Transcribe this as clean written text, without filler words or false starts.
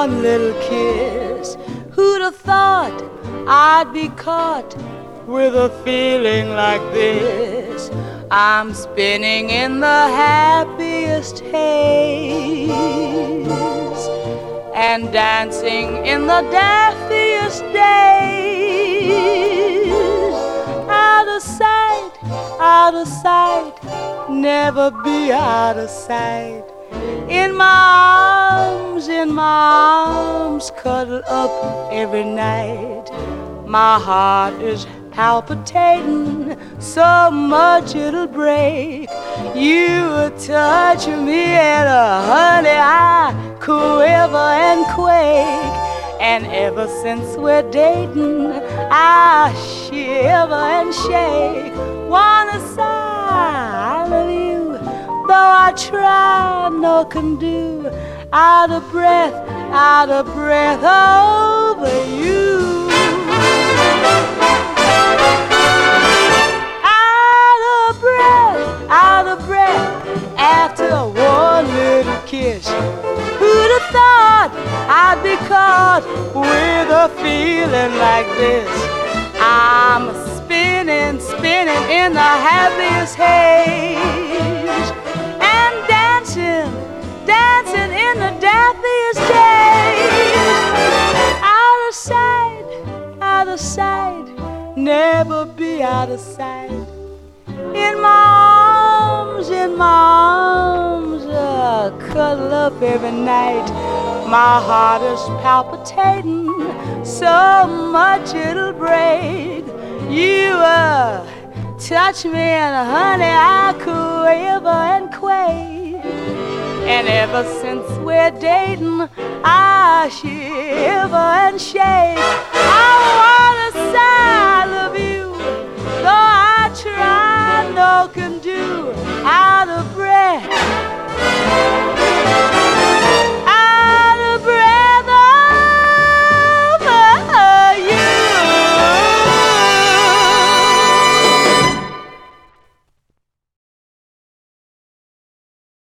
one little kiss. Who'd have thought I'd be caught with a feeling like this? I'm spinning in the happiest haze and dancing in the daffiest days. Out of sight, never be out of sight. In my arms, cuddle up every night. My heart is palpitating so much it'll break. You touch me and honey, I quiver and quake. And ever since we're dating, I shiver and shake. Wanna sigh, I love you, though I try, no can do. Out of breath over you. Out of breath after one little kiss. Who'd have thought I'd be caught with a feeling like this? I'm spinning in the happiest haze and dancing in the dappiest days. Out of sight, never be out of sight. In my arms, cuddle up every night. My heart is palpitating so much it'll break. You touch me and honey, I quiver and quake. And ever since we're dating, I shiver and shake. I wanna sigh.